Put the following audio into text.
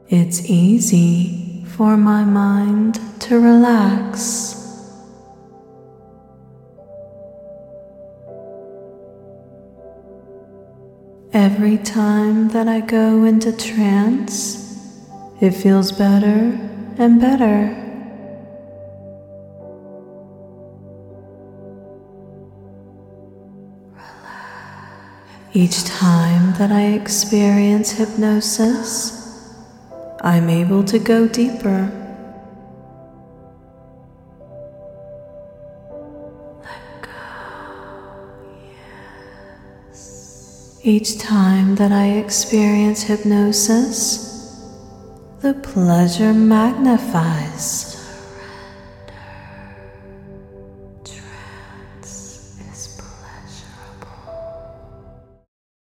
It's easy for my mind to relax. Every time that I go into trance, it feels better and better. Each time that I experience hypnosis, I'm able to go deeper. Let go, yes. Each time that I experience hypnosis, the pleasure magnifies.